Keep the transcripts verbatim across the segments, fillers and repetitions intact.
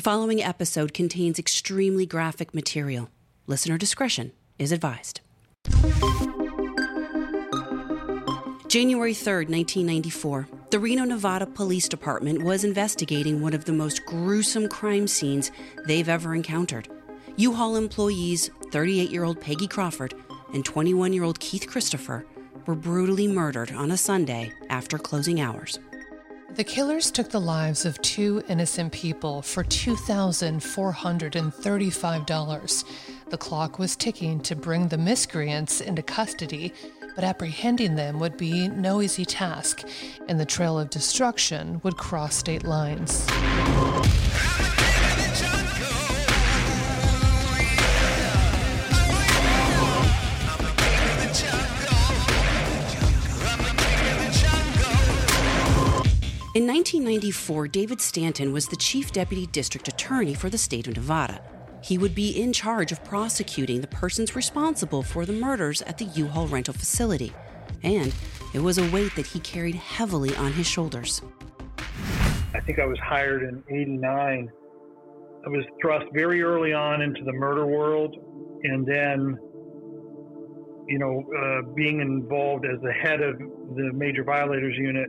The following episode contains extremely graphic material. Listener discretion is advised. January third, nineteen ninety-four, the Reno, Nevada Police Department was investigating one of the most gruesome crime scenes they've ever encountered. U-Haul employees, thirty-eight-year-old Peggy Crawford and twenty-one-year-old Keith Christopher were brutally murdered on a Sunday after closing hours. The killers took the lives of two innocent people for two thousand four hundred thirty-five dollars. The clock was ticking to bring the miscreants into custody, but apprehending them would be no easy task, and the trail of destruction would cross state lines. In nineteen ninety-four, David Stanton was the chief deputy district attorney for the state of Nevada. He would be in charge of prosecuting the persons responsible for the murders at the U-Haul rental facility. And it was a weight that he carried heavily on his shoulders. I think I was hired in eighty-nine. I was thrust very early on into the murder world, and then, you know, uh, being involved as the head of the major violators unit,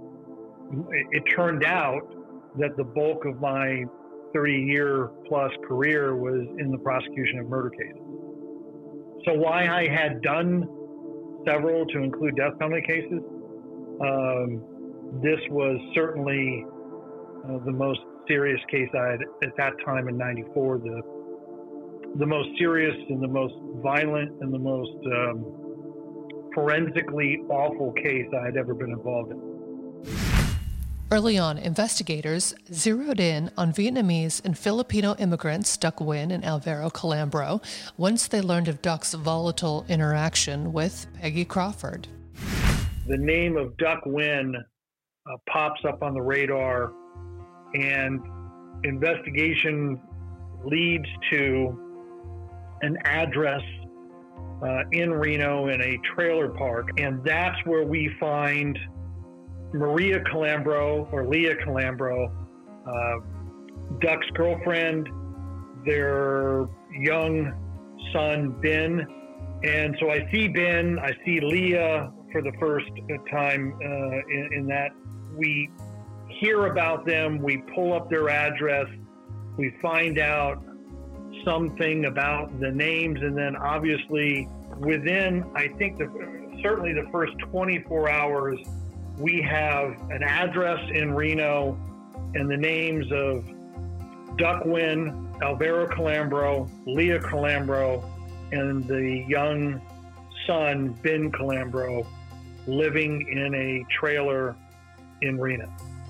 it turned out that the bulk of my thirty-year plus career was in the prosecution of murder cases. So why I had done several, to include death penalty cases, um, this was certainly uh, the most serious case I had at that time in ninety-four, the, the most serious and the most violent and the most um, forensically awful case I had ever been involved in. Early on, investigators zeroed in on Vietnamese and Filipino immigrants Duck Nguyen and Alvaro Calambro once they learned of Duck's volatile interaction with Peggy Crawford. The name of Duck Nguyen uh, pops up on the radar, and investigation leads to an address uh, in Reno in a trailer park, and that's where we find Maria Calambro, or Leah Calambro, uh, Duck's girlfriend, their young son, Ben. And so I see Ben, I see Leah for the first time uh, in, in that. We hear about them, we pull up their address, we find out something about the names, and then obviously within, I think, the, certainly the first twenty-four hours, we have an address in Reno and the names of Duck Nguyen, Alvaro Calambro, Leah Calambro, and the young son, Ben Calambro, living in a trailer in Reno.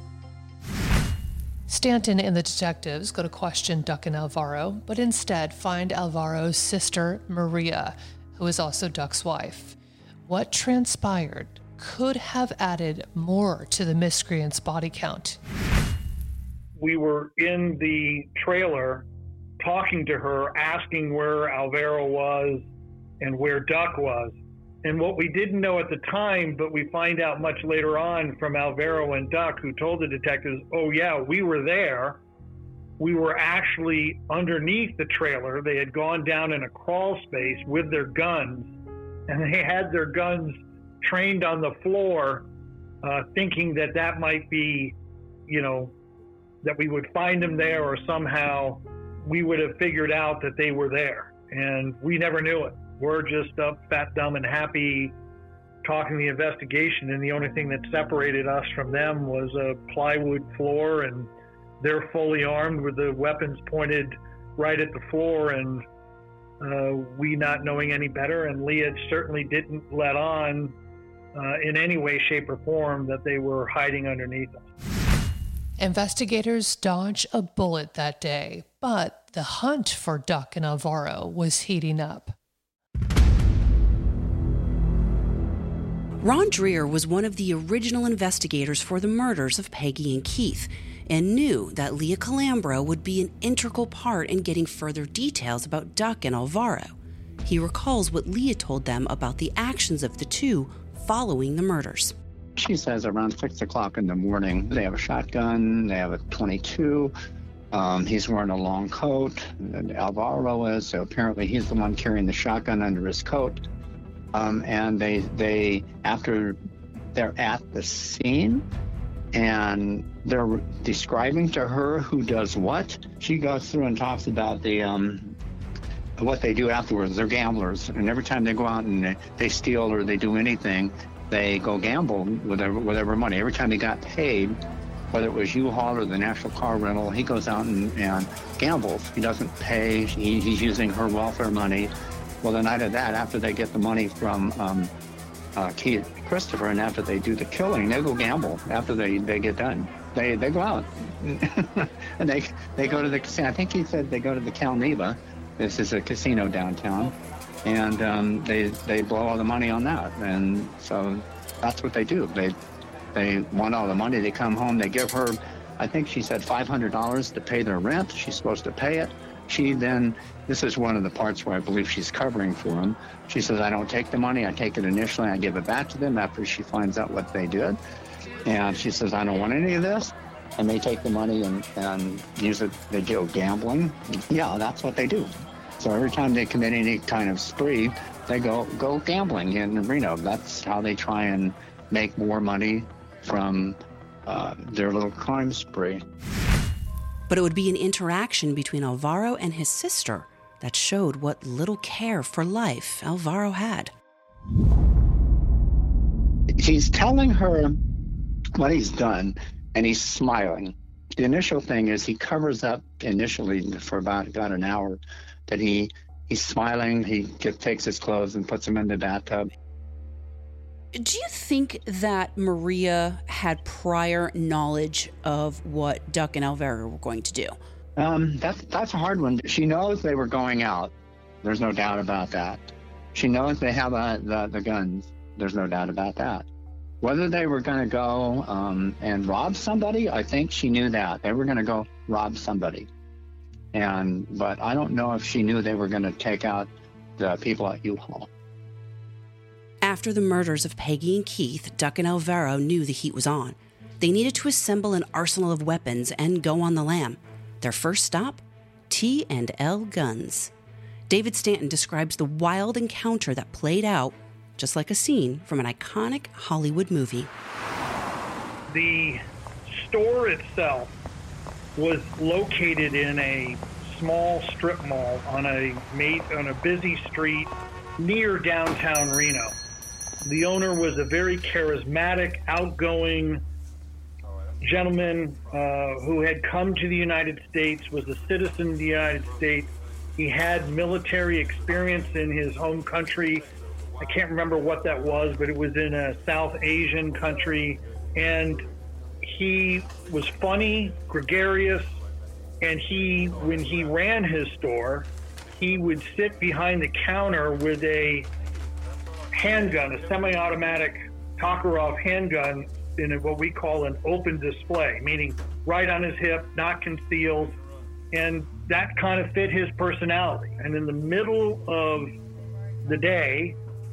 Stanton and the detectives go to question Duck and Alvaro, but instead find Alvaro's sister, Maria, who is also Duck's wife. What transpired could have added more to the miscreant's body count. We were in the trailer talking to her, asking where Alvaro was and where Duck was. And what we didn't know at the time, but we find out much later on from Alvaro and Duck, who told the detectives, oh yeah, we were there. We were actually underneath the trailer. They had gone down in a crawl space with their guns, and they had their guns trained on the floor, uh, thinking that that might be, you know, that we would find them there, or somehow we would have figured out that they were there. And we never knew it. We're just up fat, dumb, and happy talking the investigation, and the only thing that separated us from them was a plywood floor, and they're fully armed with the weapons pointed right at the floor, and uh, we not knowing any better, and Leah certainly didn't let on Uh, in any way, shape, or form that they were hiding underneath us. Investigators dodged a bullet that day, but the hunt for Duck and Alvaro was heating up. Ron Dreher was one of the original investigators for the murders of Peggy and Keith, and knew that Leah Calambro would be an integral part in getting further details about Duck and Alvaro. He recalls what Leah told them about the actions of the two following the murders. She says around six o'clock in the morning, they have a shotgun, they have a twenty-two, Um, he's wearing a long coat, and Alvaro is, so apparently he's the one carrying the shotgun under his coat. Um, and they, they, after they're at the scene and they're describing to her who does what, she goes through and talks about the, um, what they do afterwards. They're gamblers, and every time they go out and they, they steal or they do anything, they go gamble with their, whatever money. Every time they got paid, whether it was U-Haul or the National Car Rental, he goes out and, and gambles. He doesn't pay. He, he's using her welfare money. Well, the night of that, after they get the money from um, uh, Keith Christopher, and after they do the killing, they go gamble after they, they get done. They they go out and they they go to the casino. I think he said they go to the Calneva. This is a casino downtown, and um, they they blow all the money on that. And so that's what they do. They They want all the money. They come home. They give her, I think she said five hundred dollars to pay their rent. She's supposed to pay it. She then, this is one of the parts where I believe she's covering for him. She says, I don't take the money. I take it initially. I give it back to them after she finds out what they did. And she says, I don't want any of this. And they take the money and, and use it. They go gambling. Yeah, that's what they do. So every time they commit any kind of spree, they go, go gambling in Reno. That's how they try and make more money from uh, their little crime spree. But it would be an interaction between Alvaro and his sister that showed what little care for life Alvaro had. He's telling her what he's done, and he's smiling. The initial thing is he covers up initially for about, about an hour that he he's smiling. He gets, takes his clothes and puts them in the bathtub. Do you think that Maria had prior knowledge of what Duck and Alvaro were going to do? Um, that's, that's a hard one. She knows they were going out. There's no doubt about that. She knows they have uh, the, the guns. There's no doubt about that. Whether they were going to go um, and rob somebody, I think she knew that. They were going to go rob somebody. And but I don't know if she knew they were going to take out the people at U-Haul. After the murders of Peggy and Keith, Duck and Alvaro knew the heat was on. They needed to assemble an arsenal of weapons and go on the lam. Their first stop? T and L Guns. David Stanton describes the wild encounter that played out just like a scene from an iconic Hollywood movie. The store itself was located in a small strip mall on a on a busy street near downtown Reno. The owner was a very charismatic, outgoing gentleman uh, who had come to the United States, was a citizen of the United States. He had military experience in his home country. I can't remember what that was, but it was in a South Asian country. And he was funny, gregarious, and he, when he ran his store, he would sit behind the counter with a handgun, a semi-automatic Tokarev handgun in a, what we call an open display, meaning right on his hip, not concealed, and that kind of fit his personality. And in the middle of the day,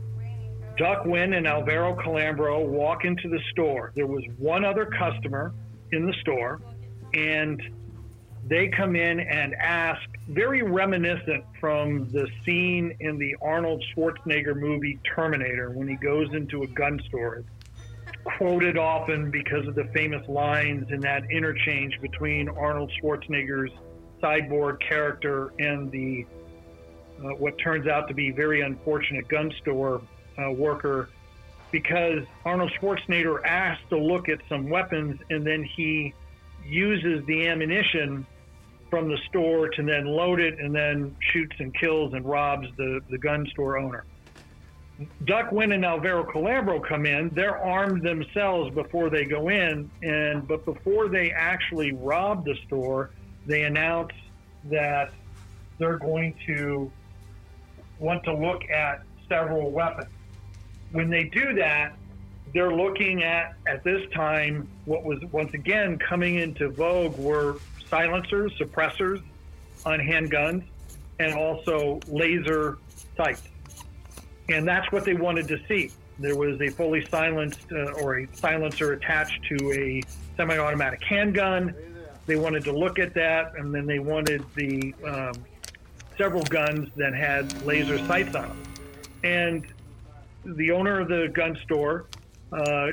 Duck Wynn and Alvaro Calambro walk into the store. There was one other customer in the store, and they come in and ask, very reminiscent from the scene in the Arnold Schwarzenegger movie Terminator when he goes into a gun store. It's quoted often because of the famous lines in that interchange between Arnold Schwarzenegger's cyborg character and the uh, what turns out to be very unfortunate gun store uh, worker, because Arnold Schwarzenegger asks to look at some weapons and then he uses the ammunition from the store to then load it and then shoots and kills and robs the, the gun store owner. Duck Wynn and Alvaro Calambro come in. They're armed themselves before they go in, and but before they actually rob the store, they announce that they're going to want to look at several weapons. When they do that, they're looking at, at this time, what was once again coming into vogue were silencers, suppressors on handguns, and also laser sights. And that's what they wanted to see. There was a fully silenced uh, or a silencer attached to a semi-automatic handgun. They wanted to look at that, and then they wanted the um, several guns that had laser sights on them. And the owner of the gun store uh,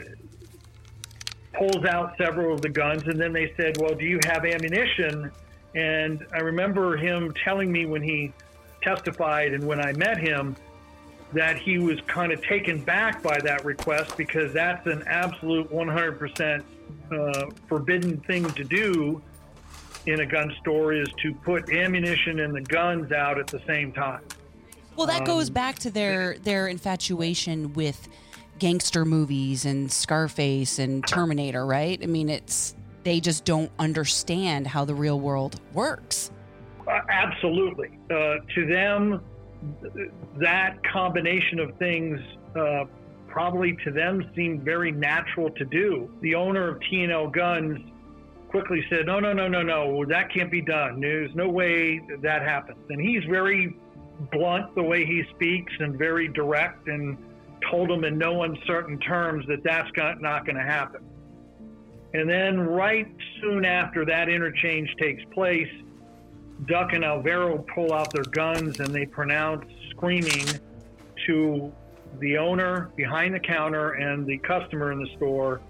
pulls out several of the guns, and then they said, well, do you have ammunition? And I remember him telling me when he testified and when I met him that he was kind of taken back by that request, because that's an absolute one hundred percent uh, forbidden thing to do in a gun store, is to put ammunition and the guns out at the same time. Well, that um, goes back to their, their infatuation with gangster movies and Scarface and Terminator, right? I mean, it's they just don't understand how the real world works. Uh, absolutely. Uh, to them, that combination of things uh, probably to them seemed very natural to do. The owner of T and L Guns quickly said, no, no, no, no, no, that can't be done. There's no way that happens. And he's very blunt the way he speaks and very direct, and told them in no uncertain terms that that's not going to happen. And then right soon after that interchange takes place, Duck and Alvaro pull out their guns and they pronounce, screaming to the owner behind the counter and the customer in the store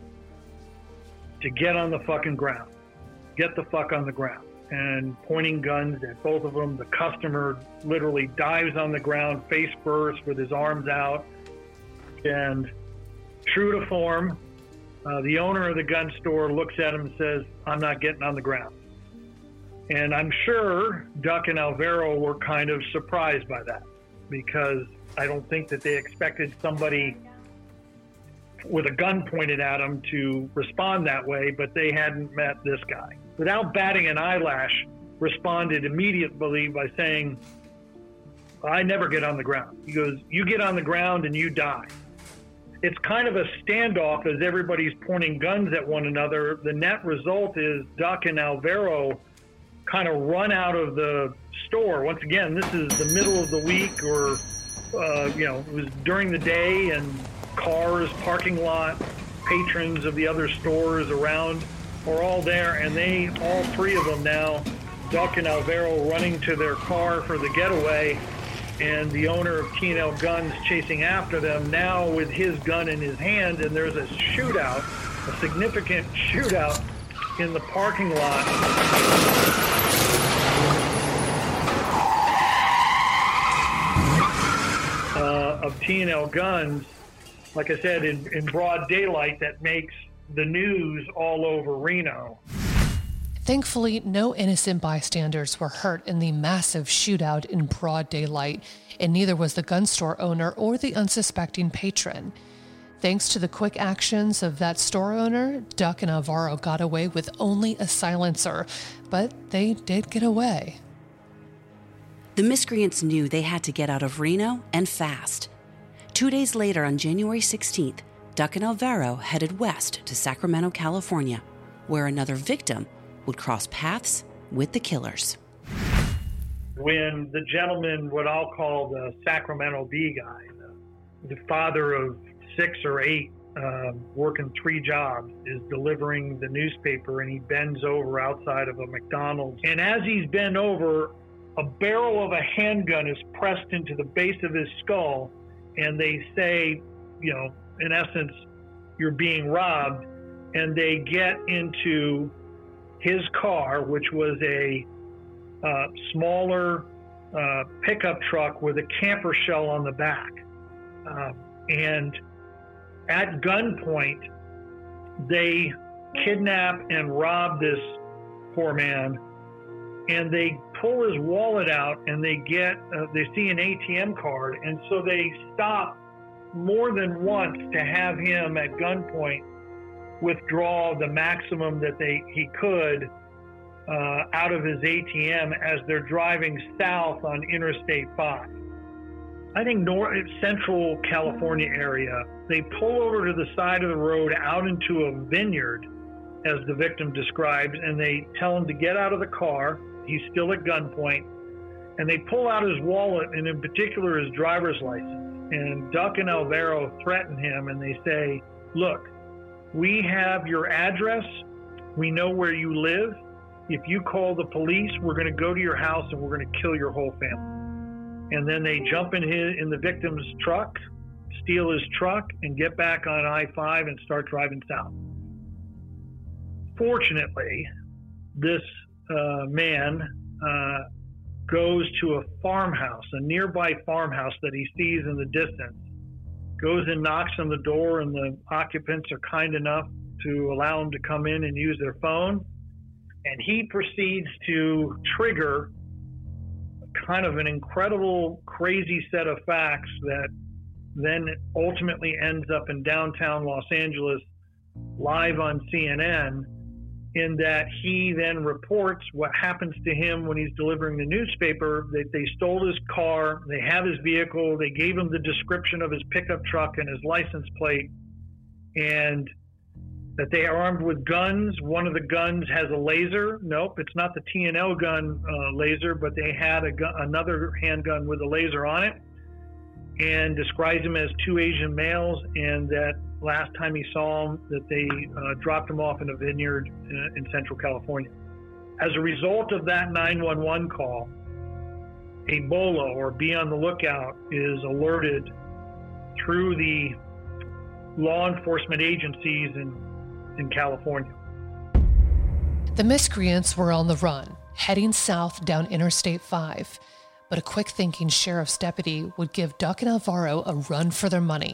to get on the fucking ground. Get the fuck on the ground. And pointing guns at both of them. The customer literally dives on the ground face first with his arms out. And true to form, uh, the owner of the gun store looks at him and says, I'm not getting on the ground. And I'm sure Duck and Alvaro were kind of surprised by that, because I don't think that they expected somebody with a gun pointed at them to respond that way, but they hadn't met this guy. Without batting an eyelash, responded immediately by saying, I never get on the ground. He goes, you get on the ground and you die. It's kind of a standoff as everybody's pointing guns at one another. The net result is Duck and Alvaro kind of run out of the store. Once again, this is the middle of the week, or, uh, you know, it was during the day, and cars, parking lot, patrons of the other stores around are all there, and they, all three of them now, Duck and Alvaro, running to their car for the getaway, and the owner of T and L Guns chasing after them, now with his gun in his hand, and there's a shootout, a significant shootout in the parking lot. Uh, of T and L Guns, like I said, in, in broad daylight, that makes the news all over Reno. Thankfully, no innocent bystanders were hurt in the massive shootout in broad daylight, and neither was the gun store owner or the unsuspecting patron. Thanks to the quick actions of that store owner, Duck and Alvaro got away with only a silencer, but they did get away. The miscreants knew they had to get out of Reno, and fast. Two days later, on January sixteenth, Duck and Alvaro headed west to Sacramento, California, where another victim would cross paths with the killers. When the gentleman, what I'll call the Sacramento Bee guy, the, the father of six or eight, uh, working three jobs, is delivering the newspaper, and he bends over outside of a McDonald's. And as he's bent over, a barrel of a handgun is pressed into the base of his skull, and they say, you know, in essence, you're being robbed. And they get into his car, which was a uh, smaller uh, pickup truck with a camper shell on the back. Um, and at gunpoint, they kidnap and rob this poor man, and they pull his wallet out, and they get, uh, they see an A T M card, and so they stop more than once to have him at gunpoint withdraw the maximum that they he could uh, out of his A T M as they're driving south on Interstate five. I think north central California area, they pull over to the side of the road out into a vineyard, as the victim describes, and they tell him to get out of the car. He's still at gunpoint, and they pull out his wallet, and in particular his driver's license. And Duck and Alvaro threaten him, and they say, look, we have your address, we know where you live, if you call the police, we're going to go to your house and we're going to kill your whole family. And then they jump in his, in the victim's truck, steal his truck, and get back on I five and start driving south. Fortunately, this uh, man uh, goes to a farmhouse, a nearby farmhouse that he sees in the distance, goes and knocks on the door, and the occupants are kind enough to allow him to come in and use their phone. And he proceeds to trigger kind of an incredible, crazy set of facts that then ultimately ends up in downtown Los Angeles, live on C N N, in that he then reports what happens to him when he's delivering the newspaper, that they stole his car, they have his vehicle, they gave him the description of his pickup truck and his license plate, and that they are armed with guns. One of the guns has a laser. Nope, it's not the T N L gun uh, laser, but they had a gun, another handgun with a laser on it, and describes them as two Asian males, and that last time he saw them, that they uh, dropped him off in a vineyard in, in Central California. As a result of that nine one one call, a BOLA, or Be on the Lookout, is alerted through the law enforcement agencies in in California. The miscreants were on the run, heading south down Interstate five, but a quick-thinking sheriff's deputy would give Duck and Alvaro a run for their money.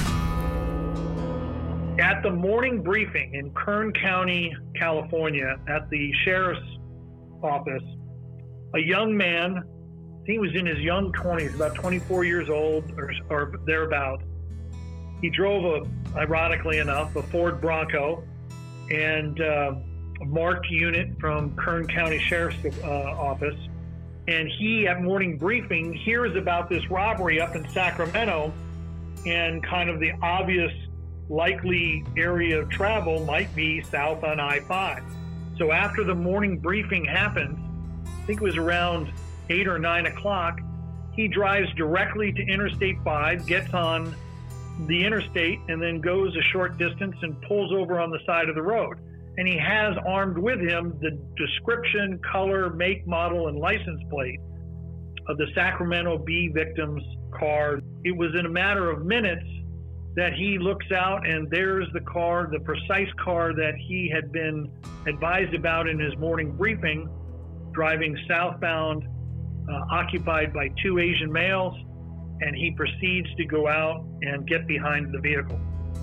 At the morning briefing in Kern County, California, at the sheriff's office, a young man, he was in his young twenties, about twenty-four years old or, or thereabouts. He drove a, ironically enough, a Ford Bronco, and uh, a marked unit from Kern County Sheriff's uh, Office. And he, at morning briefing, hears about this robbery up in Sacramento, and kind of the obvious likely area of travel might be south on I five. So after the morning briefing happens, I think it was around eight or nine o'clock, he drives directly to Interstate five, gets on the interstate, and then goes a short distance and pulls over on the side of the road. And he has armed with him the description, color, make, model, and license plate of the Sacramento Bee victim's car. It was in a matter of minutes that he looks out, and there's the car, the precise car that he had been advised about in his morning briefing, driving southbound, uh, occupied by two Asian males. And he proceeds to go out and get behind the vehicle.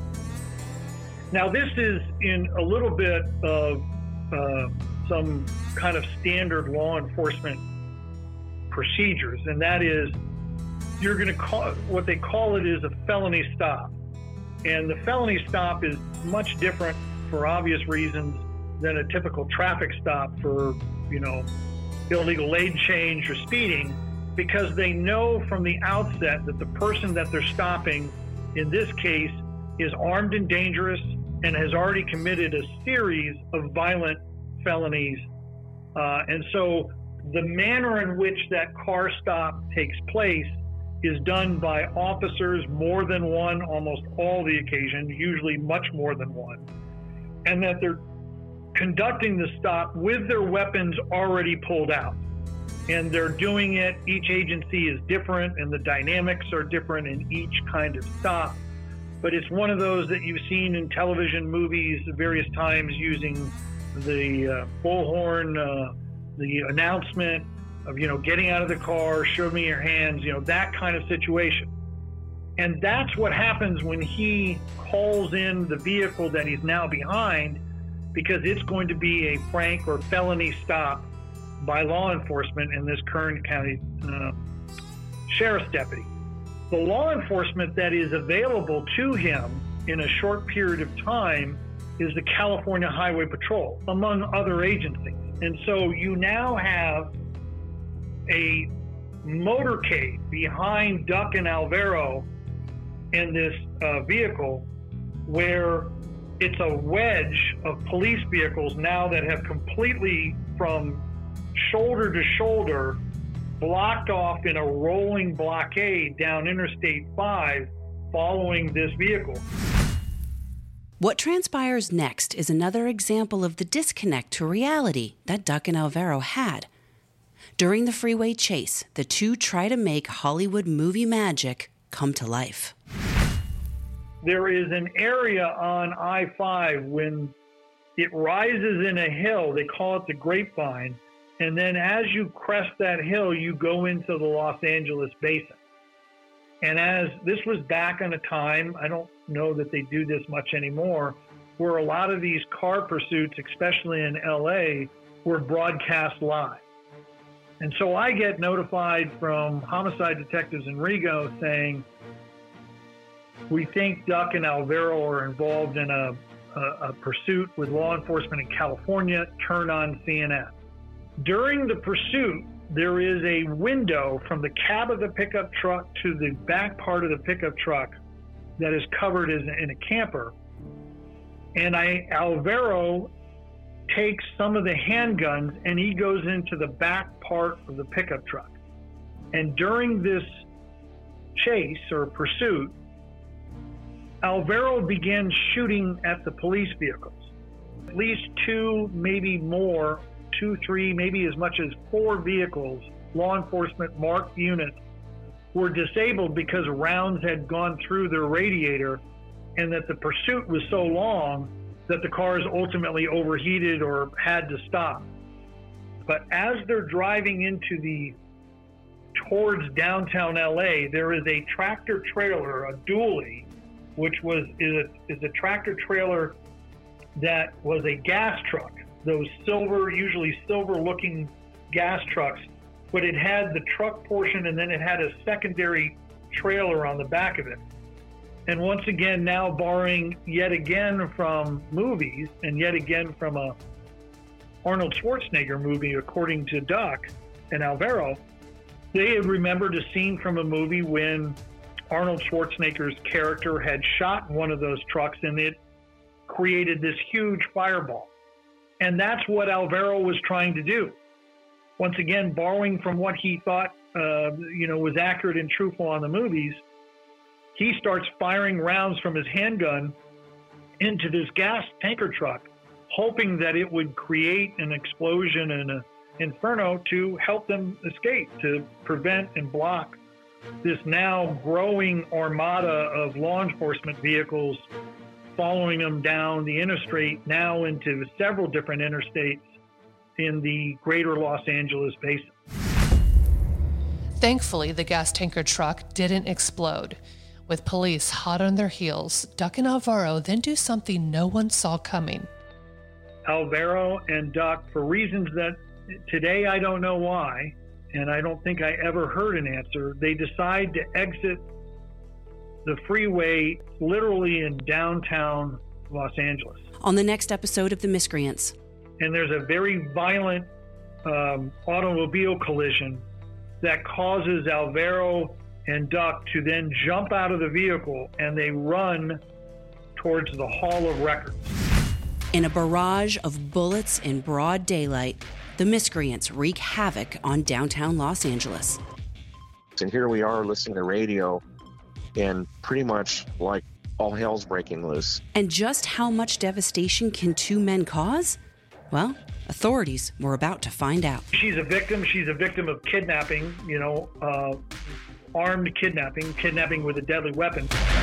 Now, this is in a little bit of uh, some kind of standard law enforcement procedures, and that is you're going to call what they call it is a felony stop. And the felony stop is much different, for obvious reasons, than a typical traffic stop for, you know, illegal lane change or speeding, because they know from the outset that the person that they're stopping, in this case, is armed and dangerous and has already committed a series of violent felonies. Uh, and so the manner in which that car stop takes place is done by officers, more than one, almost all the occasion, usually much more than one, and that they're conducting the stop with their weapons already pulled out. And they're doing it, each agency is different, and the dynamics are different in each kind of stop. But it's one of those that you've seen in television movies various times, using the uh, bullhorn, uh, the announcement of, you know, getting out of the car, show me your hands, you know, that kind of situation. And that's what happens when he calls in the vehicle that he's now behind, because it's going to be a frank or felony stop by law enforcement in this Kern County uh, Sheriff's deputy. The law enforcement that is available to him in a short period of time is the California Highway Patrol, among other agencies. And so you now have a motorcade behind Duck and Alvaro in this uh, vehicle, where it's a wedge of police vehicles now that have completely, from shoulder to shoulder, blocked off in a rolling blockade down Interstate five following this vehicle. What transpires next is another example of the disconnect to reality that Duck and Alvaro had. During the freeway chase, the two try to make Hollywood movie magic come to life. There is an area on I five when it rises in a hill, they call it the Grapevine, and then as you crest that hill, you go into the Los Angeles basin. And as this was back in a time, I don't know that they do this much anymore, where a lot of these car pursuits, especially in L A, were broadcast live. And so I get notified from homicide detectives in Rego saying, we think Duck and Alvaro are involved in a, a, a pursuit with law enforcement in California, turn on C N N. During the pursuit, there is a window from the cab of the pickup truck to the back part of the pickup truck that is covered as in a camper. And I, Alvaro takes some of the handguns and he goes into the back part of the pickup truck. And during this chase or pursuit, Alvaro began shooting at the police vehicles. At least two, maybe more, two, three, maybe as much as four vehicles, law enforcement marked units, were disabled because rounds had gone through their radiator and that the pursuit was so long that the cars ultimately overheated or had to stop. But as they're driving into the, towards downtown L A, there is a tractor trailer, a dually, which was, is a, is a tractor trailer that was a gas truck, those silver, usually silver looking gas trucks, but it had the truck portion and then it had a secondary trailer on the back of it. And once again, now borrowing yet again from movies and yet again from a Arnold Schwarzenegger movie, according to Duck and Alvaro, they had remembered a scene from a movie when Arnold Schwarzenegger's character had shot one of those trucks and it created this huge fireball. And that's what Alvaro was trying to do. Once again, borrowing from what he thought, uh, you know, was accurate and truthful on the movies, he starts firing rounds from his handgun into this gas tanker truck, hoping that it would create an explosion and an inferno to help them escape, to prevent and block this now growing armada of law enforcement vehicles following them down the interstate, now into several different interstates in the greater Los Angeles basin. Thankfully, the gas tanker truck didn't explode. With police hot on their heels, Duck and Alvaro then do something no one saw coming. Alvaro and Duck, for reasons that today I don't know why, and I don't think I ever heard an answer, they decide to exit the freeway literally in downtown Los Angeles. On the next episode of The Miscreants. And there's a very violent um, automobile collision that causes Alvaro and Duck to then jump out of the vehicle and they run towards the Hall of Records. In a barrage of bullets in broad daylight, the miscreants wreak havoc on downtown Los Angeles. And here we are listening to radio, and pretty much like all hell's breaking loose. And just how much devastation can two men cause? Well, authorities were about to find out. She's a victim. She's a victim of kidnapping, you know, uh, armed kidnapping, kidnapping with a deadly weapon.